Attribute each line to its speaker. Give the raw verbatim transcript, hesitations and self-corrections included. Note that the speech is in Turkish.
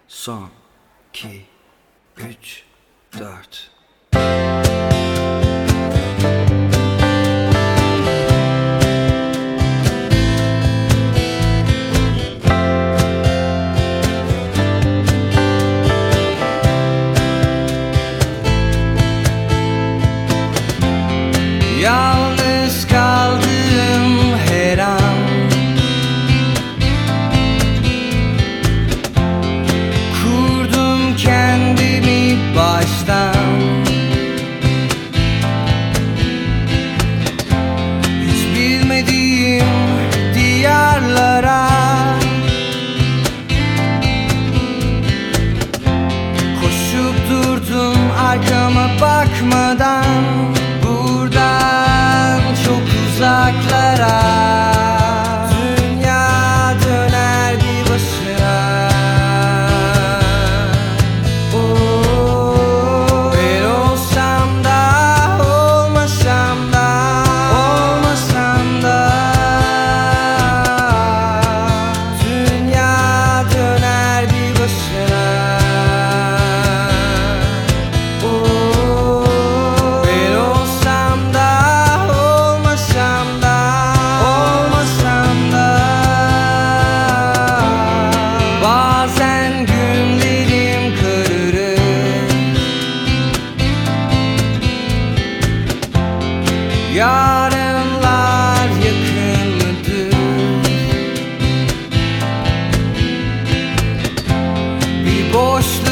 Speaker 1: Son, iki, üç, dört. Yalnız kaldım her an, kurdum kendimi baştan. Hiç bilmediğim diyarlara koşup durdum arkama bakmadan, buradan çok uzaklara. Dünya döner bir başına. Oh, ben olsam da olmasam da, olmasam da, dünya döner bir başına. Oh, ben olsam da olmasam da, olmasam da, bazen günlerim kararır. Yarınlar yakın mıdır? Bir boşluk